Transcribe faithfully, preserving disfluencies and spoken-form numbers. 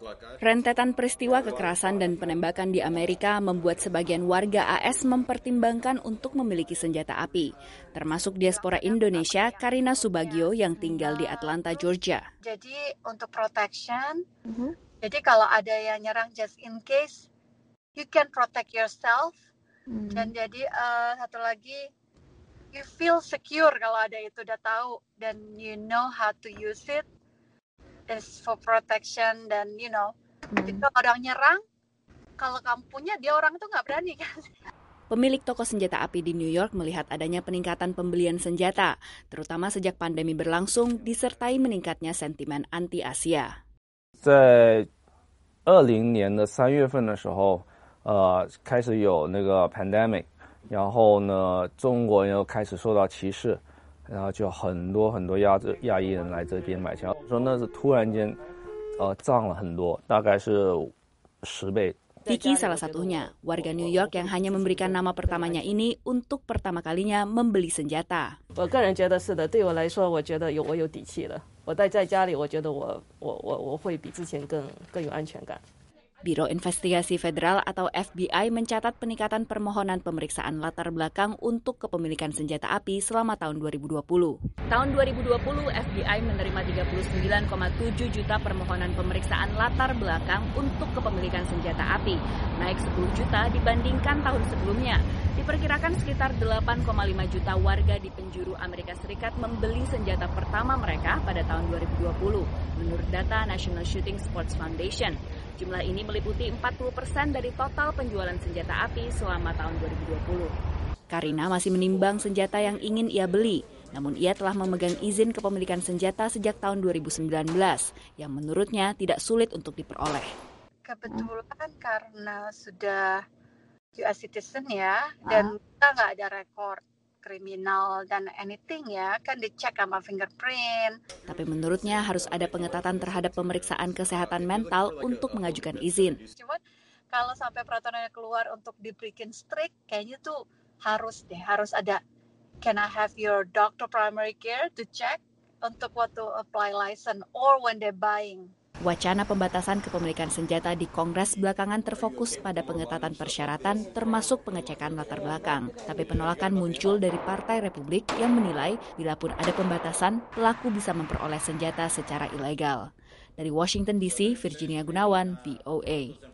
Rentetan peristiwa kekerasan dan penembakan di Amerika membuat sebagian warga A S mempertimbangkan untuk memiliki senjata api, termasuk diaspora Indonesia Karina Subagio yang tinggal di Atlanta, Georgia. Jadi untuk protection, mm-hmm. jadi kalau ada yang nyerang just in case, you can protect yourself. Mm. Dan jadi uh, satu lagi, you feel secure kalau ada itu udah tahu dan you know how to use it. Is for protection dan you know, hmm. kalau orang nyerang, kalau kamu punya dia orang itu nggak berani kan. Pemilik toko senjata api di New York melihat adanya peningkatan pembelian senjata, terutama sejak pandemi berlangsung disertai meningkatnya sentimen anti-Asia. 在二零年的三月份的时候，呃，开始有那个 pandemic， 然后呢，中国人又开始受到歧视。然后就很多很多亚亚裔人来这边买枪，说那是突然间，呃，涨了很多，大概是十倍。 Vicky salah satunya, warga New York yang hanya memberikan nama pertamanya ini untuk pertama kalinya membeli senjata. 我个人觉得是的，对我来说，我觉得有我有底气了。我待在家里，我觉得我我我我会比之前更更有安全感。 Biro Investigasi Federal atau F B I mencatat peningkatan permohonan pemeriksaan latar belakang untuk kepemilikan senjata api selama tahun dua ribu dua puluh. Tahun dua ribu dua puluh, F B I menerima tiga puluh sembilan koma tujuh juta permohonan pemeriksaan latar belakang untuk kepemilikan senjata api, naik sepuluh juta dibandingkan tahun sebelumnya. Diperkirakan sekitar delapan koma lima juta warga di penjuru Amerika Serikat membeli senjata pertama mereka pada tahun dua ribu dua puluh, menurut data National Shooting Sports Foundation. Jumlah ini meliputi empat puluh persen dari total penjualan senjata api selama tahun dua ribu dua puluh. Karina masih menimbang senjata yang ingin ia beli, namun ia telah memegang izin kepemilikan senjata sejak tahun dua ribu sembilan belas, yang menurutnya tidak sulit untuk diperoleh. Kebetulan karena sudah U S citizen ya, dan kita nggak ada rekor kriminal dan anything ya, kan dicek sama fingerprint. Tapi menurutnya harus ada pengetatan terhadap pemeriksaan kesehatan mental untuk mengajukan izin. Cuma kalau sampai peraturannya keluar untuk diberikan strict, kayaknya tuh harus deh, harus ada can I have your doctor primary care to check untuk waktu apply license or when they're buying. Wacana pembatasan kepemilikan senjata di Kongres belakangan terfokus pada pengetatan persyaratan termasuk pengecekan latar belakang. Tapi penolakan muncul dari Partai Republik yang menilai bila pun ada pembatasan, pelaku bisa memperoleh senjata secara ilegal. Dari Washington D C, Virginia Gunawan, V O A.